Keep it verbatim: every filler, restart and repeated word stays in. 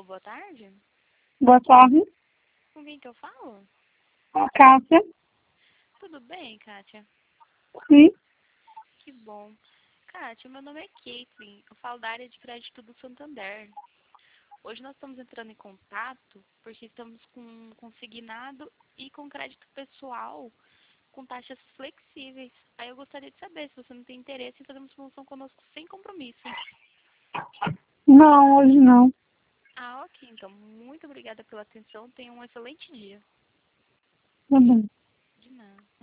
boa tarde. Boa tarde, Com quem que eu falo? Cássia. Tudo bem, Kátia? Sim, Que bom. Kátia, meu nome é Caitlin. Eu falo da área de crédito do Santander. Hoje nós estamos entrando em contato porque estamos com consignado e com crédito pessoal com taxas flexíveis. Aí eu gostaria de saber se você não tem interesse em fazer uma promoção conosco sem compromisso. não, hoje não. Ah, ok. Então, muito obrigada pela atenção. Tenha um excelente dia. Tá bom. De nada.